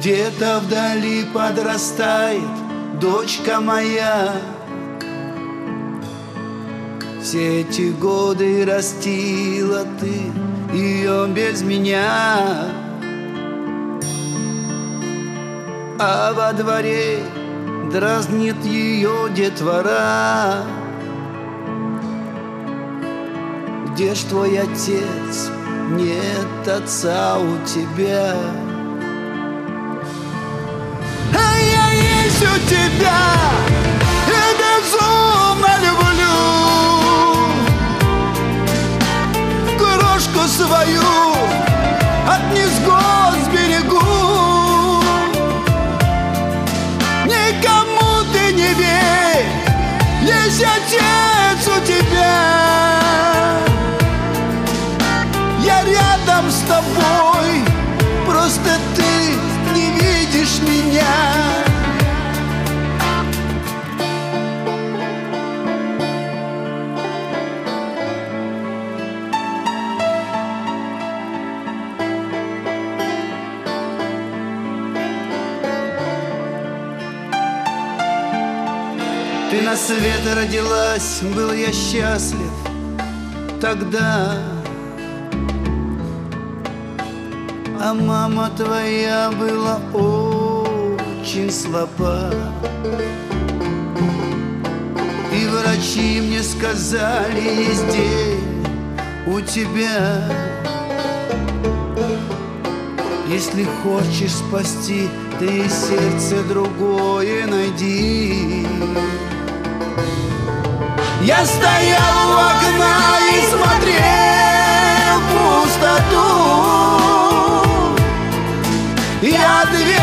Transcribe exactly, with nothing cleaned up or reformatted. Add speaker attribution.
Speaker 1: Где-то вдали подрастает дочка моя. Все эти годы растила ты ее без меня, а во дворе дразнит ее детвора. Где ж твой отец? Нет отца у тебя. А я есть у тебя и безумно люблю крошку свою от невзгод сберегу. Никому ты не верь, есть отец у тебя. Я рядом с тобой, просто ты не видишь меня. Ты на свет родилась, был я счастлив тогда, а мама твоя была очень слаба. И врачи мне сказали, есть день у тебя. Если хочешь спасти, ты сердце другое найди. Я стоял у окна и смотрел в пустоту. Я ответил